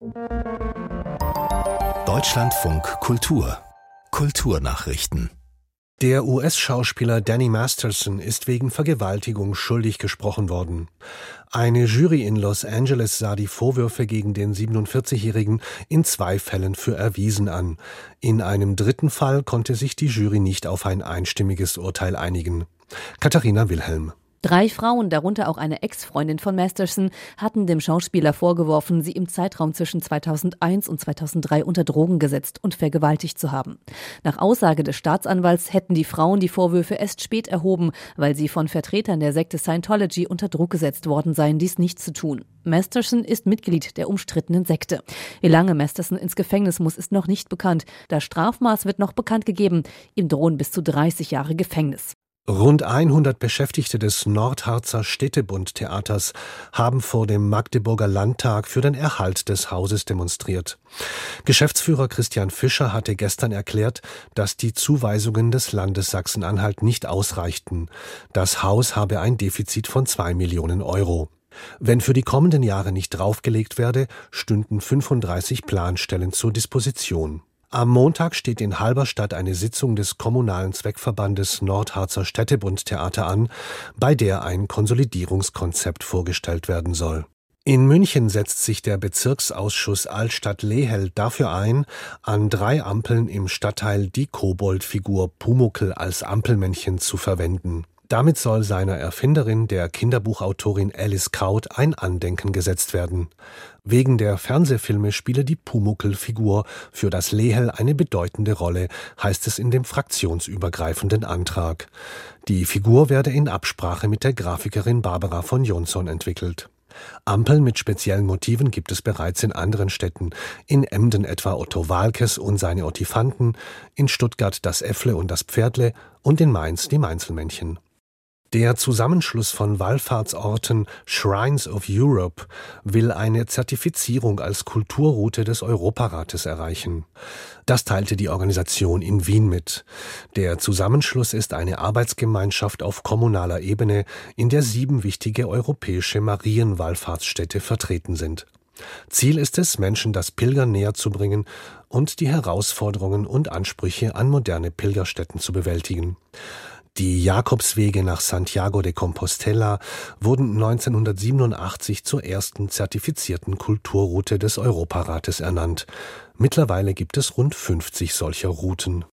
Deutschlandfunk Kultur Kulturnachrichten. Der US-Schauspieler Danny Masterson ist wegen Vergewaltigung schuldig gesprochen worden. Eine Jury in Los Angeles sah die Vorwürfe gegen den 47-Jährigen in 2 Fällen für erwiesen an. In einem 3. Fall konnte sich die Jury nicht auf ein einstimmiges Urteil einigen. Katharina Wilhelm. 3 Frauen, darunter auch eine Ex-Freundin von Masterson, hatten dem Schauspieler vorgeworfen, sie im Zeitraum zwischen 2001 und 2003 unter Drogen gesetzt und vergewaltigt zu haben. Nach Aussage des Staatsanwalts hätten die Frauen die Vorwürfe erst spät erhoben, weil sie von Vertretern der Sekte Scientology unter Druck gesetzt worden seien, dies nicht zu tun. Masterson ist Mitglied der umstrittenen Sekte. Wie lange Masterson ins Gefängnis muss, ist noch nicht bekannt. Das Strafmaß wird noch bekannt gegeben. Ihm drohen bis zu 30 Jahre Gefängnis. Rund 100 Beschäftigte des Nordharzer Städtebund-Theaters haben vor dem Magdeburger Landtag für den Erhalt des Hauses demonstriert. Geschäftsführer Christian Fischer hatte gestern erklärt, dass die Zuweisungen des Landes Sachsen-Anhalt nicht ausreichten. Das Haus habe ein Defizit von 2 Millionen Euro. Wenn für die kommenden Jahre nicht draufgelegt werde, stünden 35 Planstellen zur Disposition. Am Montag steht in Halberstadt eine Sitzung des kommunalen Zweckverbandes Nordharzer Städtebund-Theater an, bei der ein Konsolidierungskonzept vorgestellt werden soll. In München setzt sich der Bezirksausschuss Altstadt-Lehel dafür ein, an 3 Ampeln im Stadtteil die Koboldfigur Pumuckl als Ampelmännchen zu verwenden. Damit soll seiner Erfinderin, der Kinderbuchautorin Alice Kaut, ein Andenken gesetzt werden. Wegen der Fernsehfilme spiele die Pumuckl-Figur für das Lehel eine bedeutende Rolle, heißt es in dem fraktionsübergreifenden Antrag. Die Figur werde in Absprache mit der Grafikerin Barbara von Jonsson entwickelt. Ampeln mit speziellen Motiven gibt es bereits in anderen Städten. In Emden etwa Otto Waalkes und seine Ottifanten, in Stuttgart das Äffle und das Pferdle und in Mainz die Mainzelmännchen. Der Zusammenschluss von Wallfahrtsorten Shrines of Europe will eine Zertifizierung als Kulturroute des Europarates erreichen. Das teilte die Organisation in Wien mit. Der Zusammenschluss ist eine Arbeitsgemeinschaft auf kommunaler Ebene, in der 7 wichtige europäische Marienwallfahrtsstädte vertreten sind. Ziel ist es, Menschen das Pilgern näher zu bringen und die Herausforderungen und Ansprüche an moderne Pilgerstätten zu bewältigen. Die Jakobswege nach Santiago de Compostela wurden 1987 zur ersten zertifizierten Kulturroute des Europarates ernannt. Mittlerweile gibt es rund 50 solcher Routen.